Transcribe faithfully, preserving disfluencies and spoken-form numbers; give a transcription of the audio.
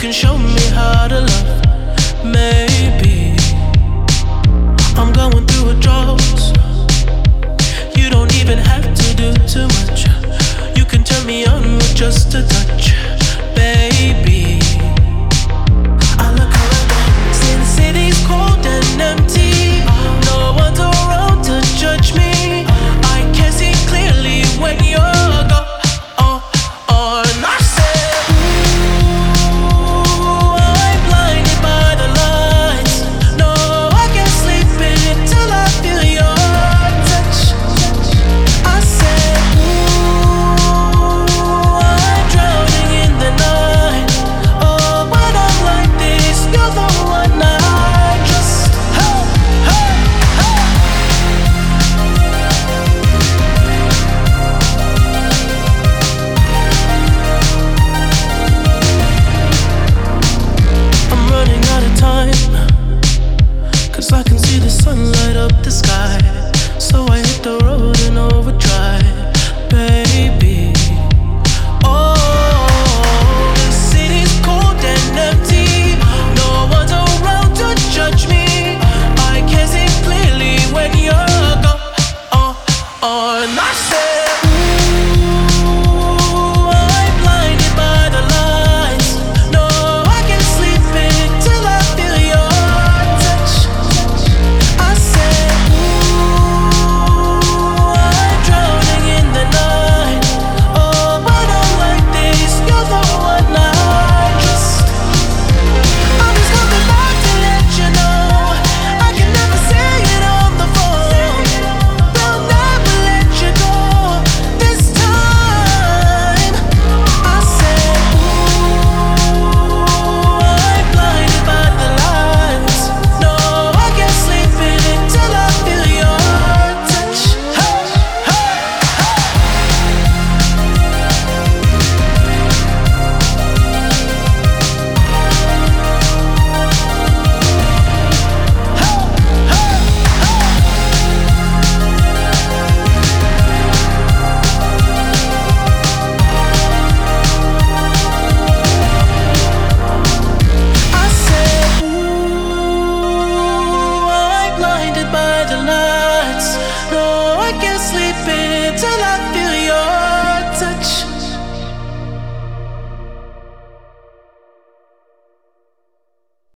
can show me how to love. Maybe I'm going through a drought. You don't even have to do too much. You can turn me on with just a touch, baby. I look around, since city's cold and empty, no one's around to judge me. I can see clearly when you're gone. Oh, oh, and I said, ooh, I'm blinded by the lights. No, I can't sleep until I feel your touch. I said, ooh, I'm drowning in the night. Oh, when I'm like this, you're the one I just, hey, hey, hey. I'm running out of time, 'cause I can see the sun light up the sky. So I hit the road in overdrive, baby. Oh, the city's cold and empty. No one's around to judge me. I can see clearly when you're gone. Oh, oh, and I said, ooh, I'm blinded by the lights. No, I can't sleep until I feel your touch. I said, ooh, I'm drowning in the night. Oh, when I'm like this, you're the one I just. I'm just coming back to let you know I can never say it on the phone. They'll never let you go this time. I said, ooh, I'm blinded by the lights. No, I can't sleep until I feel your touch. Hey, hey, I said, ooh, I'm blinded by the lights. No, I can't sleep